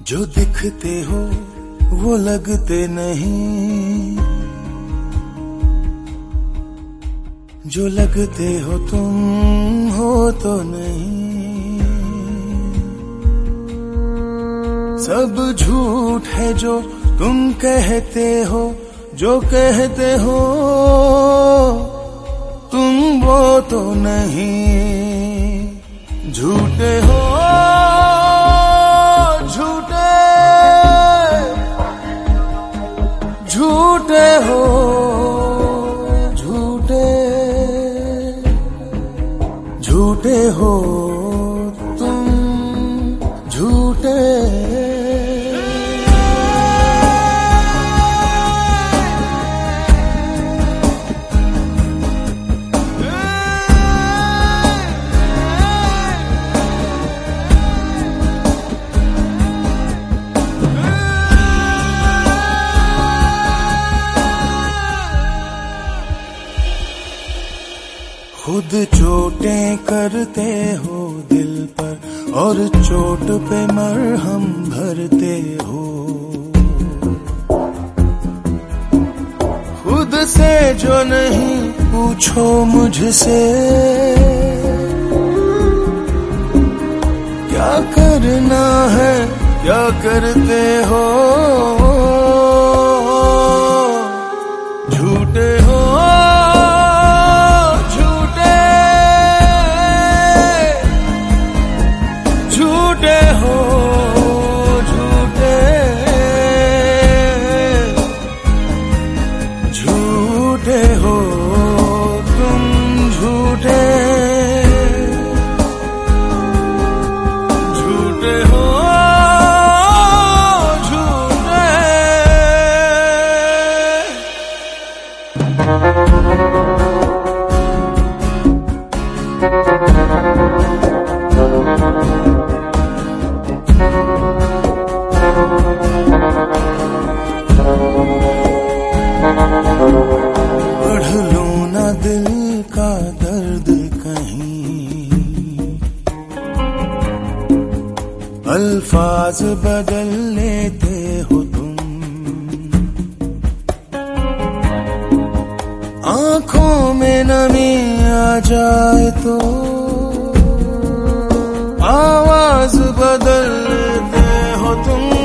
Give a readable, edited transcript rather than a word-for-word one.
जो दिखते हो वो लगते नहीं, जो लगते हो तुम हो तो नहीं। सब झूठ है जो तुम कहते हो, जो कहते हो तुम वो तो नहीं। झूठे हो झूठे, झूठे हो झूठे, झूठे हो तुम झूठे। खुद चोटें करते हो दिल पर और चोट पे मरहम भरते हो। खुद से जो नहीं पूछो मुझसे, क्या करना है क्या करते हो। झूठे हो झूठे हो झूठे, झूठे हो तुम झूठे। झूठे हो झूठे। पढ़ लूं ना दिल का दर्द कहीं, अल्फाज बदल लेते हो तुम। आंखों में नमी आ जाए तो आवाज बदल लेते हो तुम।